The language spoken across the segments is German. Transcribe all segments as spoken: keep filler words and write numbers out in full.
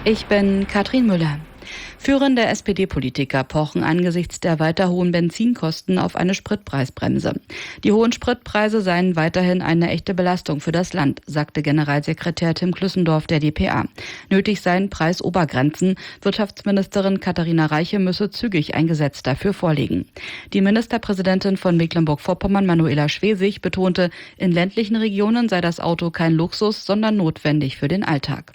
Ich bin Katrin Müller. Führende S P D-Politiker pochen angesichts der weiter hohen Benzinkosten auf eine Spritpreisbremse. Die hohen Spritpreise seien weiterhin eine echte Belastung für das Land, sagte Generalsekretär Tim Klüssendorf der d p a. Nötig seien Preisobergrenzen. Wirtschaftsministerin Katharina Reiche müsse zügig ein Gesetz dafür vorlegen. Die Ministerpräsidentin von Mecklenburg-Vorpommern, Manuela Schwesig, betonte, in ländlichen Regionen sei das Auto kein Luxus, sondern notwendig für den Alltag.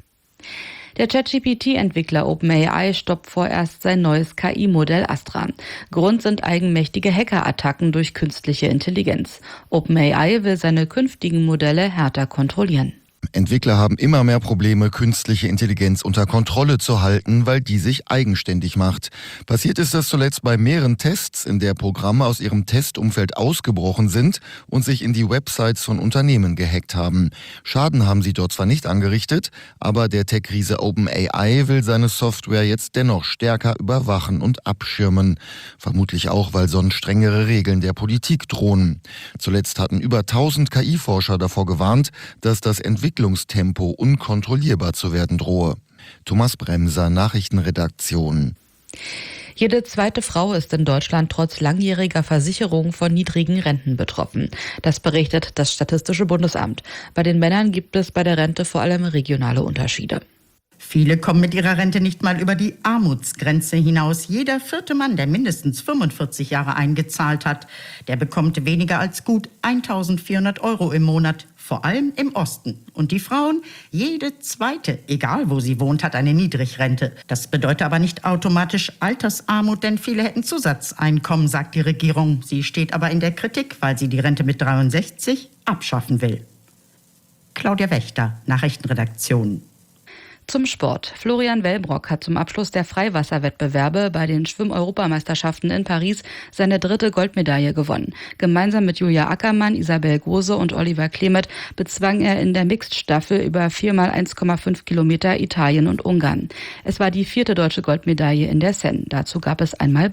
Der ChatGP T-Entwickler OpenAI stoppt vorerst sein neues K I-Modell Astra. Grund sind eigenmächtige Hackerattacken durch künstliche Intelligenz. OpenAI will seine künftigen Modelle härter kontrollieren. Entwickler haben immer mehr Probleme, künstliche Intelligenz unter Kontrolle zu halten, weil die sich eigenständig macht. Passiert ist das zuletzt bei mehreren Tests, in der Programme aus ihrem Testumfeld ausgebrochen sind und sich in die Websites von Unternehmen gehackt haben. Schaden haben sie dort zwar nicht angerichtet, aber der Tech-Riese OpenAI will seine Software jetzt dennoch stärker überwachen und abschirmen. Vermutlich auch, weil sonst strengere Regeln der Politik drohen. Zuletzt hatten über tausend K I-Forscher davor gewarnt, dass das Entwicklungstempo unkontrollierbar zu werden drohe. Thomas Bremser, Nachrichtenredaktion. Jede zweite Frau ist in Deutschland trotz langjähriger Versicherung von niedrigen Renten betroffen. Das berichtet das Statistische Bundesamt. Bei den Männern gibt es bei der Rente vor allem regionale Unterschiede. Viele kommen mit ihrer Rente nicht mal über die Armutsgrenze hinaus. Jeder vierte Mann, der mindestens fünfundvierzig Jahre eingezahlt hat, der bekommt weniger als gut eintausendvierhundert Euro im Monat, vor allem im Osten. Und die Frauen, jede zweite, egal wo sie wohnt, hat eine Niedrigrente. Das bedeutet aber nicht automatisch Altersarmut, denn viele hätten Zusatzeinkommen, sagt die Regierung. Sie steht aber in der Kritik, weil sie die Rente mit dreiundsechzig abschaffen will. Claudia Wächter, Nachrichtenredaktion. Zum Sport. Florian Wellbrock hat zum Abschluss der Freiwasserwettbewerbe bei den Schwimm-Europameisterschaften in Paris seine dritte Goldmedaille gewonnen. Gemeinsam mit Julia Ackermann, Isabel Gose und Oliver Klemet bezwang er in der Mixed-Staffel über vier mal eins Komma fünf Kilometer Italien und Ungarn. Es war die vierte deutsche Goldmedaille in der Seine. Dazu gab es einmal